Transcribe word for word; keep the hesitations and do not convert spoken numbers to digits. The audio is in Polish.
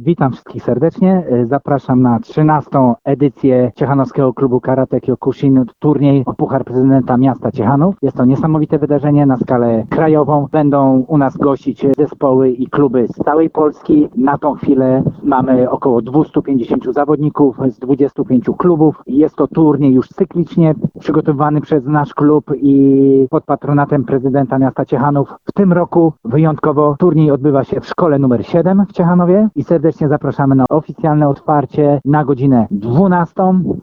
Witam wszystkich serdecznie. Zapraszam na trzynastą edycję Ciechanowskiego Klubu Karate Kyokushin, turniej o Puchar Prezydenta Miasta Ciechanów. Jest to niesamowite wydarzenie na skalę krajową. Będą u nas gościć zespoły i kluby z całej Polski. Na tą chwilę mamy około dwieście pięćdziesiąt zawodników z dwudziestu pięciu klubów. Jest to turniej już cyklicznie przygotowany przez nasz klub i pod patronatem prezydenta miasta Ciechanów. W tym roku wyjątkowo turniej odbywa się w szkole numer siedem w Ciechanowie i serdecznie zapraszamy na oficjalne otwarcie na godzinę dwunastą.